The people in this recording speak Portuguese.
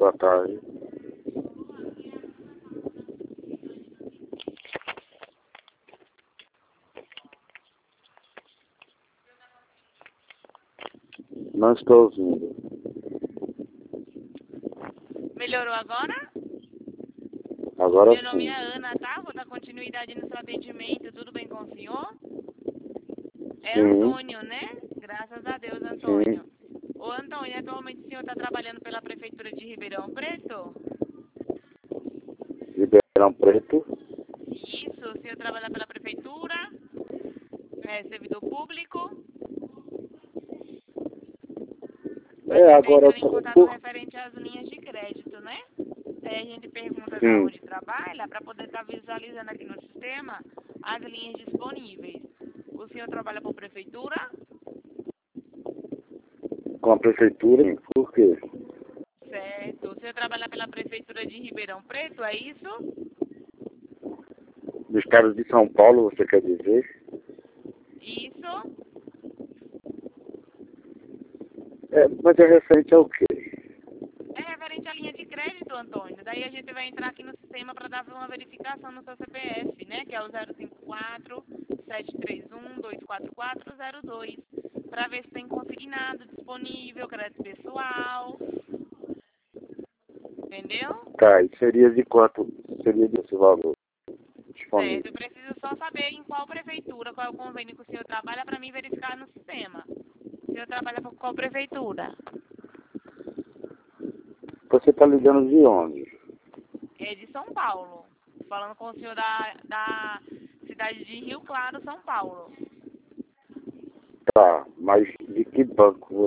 boa tarde. Não estou ouvindo. Melhorou agora? Agora Meu nome sim. é Ana, tá? Vou dar continuidade no seu atendimento. Tudo bem com o senhor? É Sim, Antônio, né? Graças a Deus, Antônio. sim. Ô, Antônio, atualmente o senhor está trabalhando pela Prefeitura de Ribeirão Preto? Ribeirão Preto. Isso, o senhor trabalha pela Prefeitura? É servidor público? A gente está Agora entrando em contato por... referente às linhas de crédito, né? Aí a gente pergunta da Sim. onde trabalha para poder estar visualizando aqui no sistema as linhas disponíveis. O senhor trabalha por prefeitura? Com a prefeitura. Sim. Por quê? Certo. O senhor trabalha pela Prefeitura de Ribeirão Preto, é isso? Do estado de São Paulo, você quer dizer? Isso. Mas é referente ao quê? É referente à linha de crédito, Antônio. Daí a gente vai entrar aqui no sistema para dar uma verificação no seu CPF, né? Que é o 054-731-24402. Para ver se tem consignado disponível, crédito pessoal. Entendeu? Tá, e seria de quanto? Seria desse valor Certo. disponível? Eu preciso só saber em qual prefeitura, qual é o convênio que o senhor trabalha para mim verificar no sistema. O senhor trabalha por qual prefeitura? Você está ligando de onde? É de São Paulo. Falando com o senhor da cidade de Rio Claro, São Paulo. Tá, mas de que banco